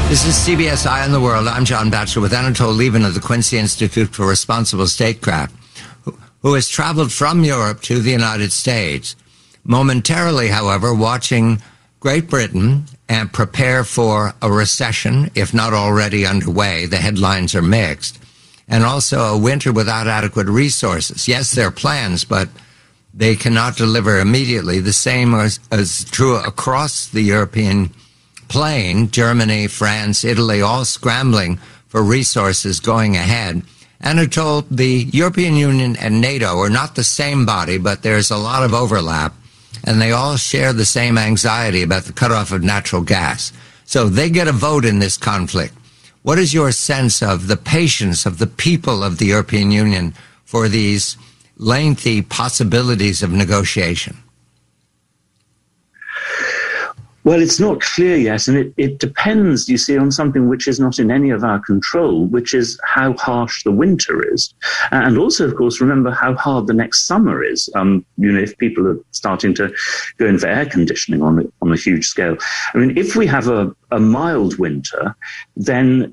This is CBS Eye on the World. I'm John Batchelor with Anatole Lieven of the Quincy Institute for Responsible Statecraft, who has traveled from Europe to the United States. Momentarily, however, watching Great Britain and prepare for a recession, if not already underway. The headlines are mixed. And also a winter without adequate resources. Yes, there are plans, but they cannot deliver immediately. The same is true across the European plain. Germany, France, Italy, all scrambling for resources going ahead. Anatole, the European Union and NATO are not the same body, but there's a lot of overlap, and they all share the same anxiety about the cutoff of natural gas. So they get a vote in this conflict. What is your sense of the patience of the people of the European Union for these lengthy possibilities of negotiation? Well, it's not clear yet, and it depends, you see, on something which is not in any of our control, which is how harsh the winter is. And also, of course, remember how hard the next summer is. If people are starting to go in for air conditioning on a huge scale. I mean, if we have a mild winter, then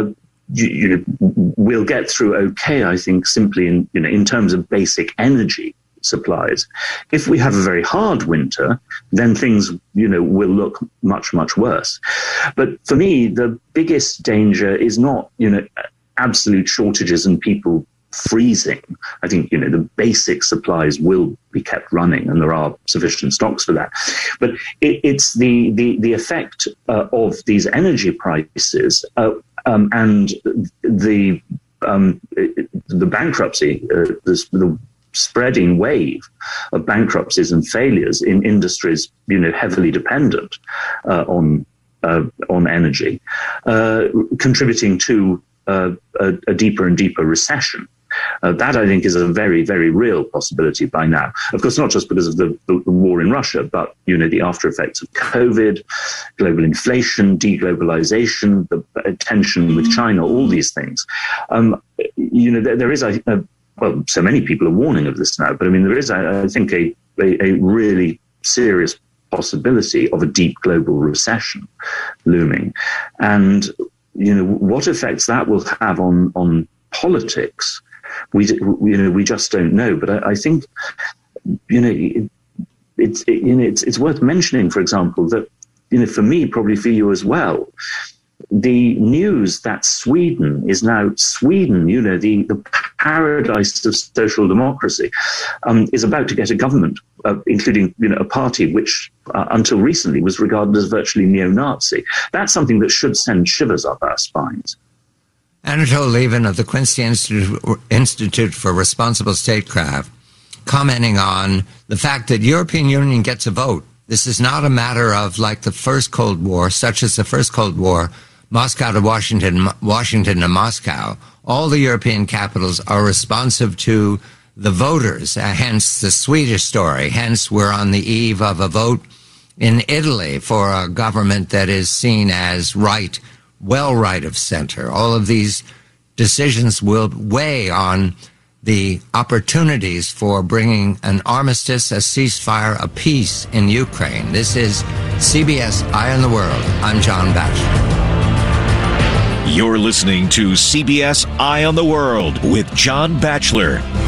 we'll get through okay, I think, simply in terms of basic energy supplies. If we have a very hard winter, then things, will look much, much worse. But for me, the biggest danger is not, absolute shortages and people freezing. I think, the basic supplies will be kept running and there are sufficient stocks for that. But it's the effect of these energy prices and the bankruptcy, the spreading wave of bankruptcies and failures in industries, heavily dependent on energy, contributing to a deeper and deeper recession. That, I think, is a very, very real possibility by now. Of course, not just because of the war in Russia, but, the after effects of COVID, global inflation, deglobalization, the tension with China, all these things. There is well, so many people are warning of this now, but I mean, there is, I think, a really serious possibility of a deep global recession looming. And, what effects that will have on politics, we just don't know. But I think, it's worth mentioning, for example, that, for me, probably for you as well, the news that Sweden, the paradise of social democracy, is about to get a government, including a party which until recently was regarded as virtually neo-Nazi. That's something that should send shivers up our spines. Anatole Lieven of the Quincy Institute for Responsible Statecraft, commenting on the fact that European Union gets a vote. This is not a matter of like the first Cold War, such as the first Cold War, Moscow to Washington, Washington to Moscow. All the European capitals are responsive to the voters, hence the Swedish story. Hence, we're on the eve of a vote in Italy for a government that is seen as right, well right of center. All of these decisions will weigh on the opportunities for bringing an armistice, a ceasefire, a peace in Ukraine. This is CBS Eye on the World. I'm John Batchelor. You're listening to CBS Eye on the World with John Batchelor.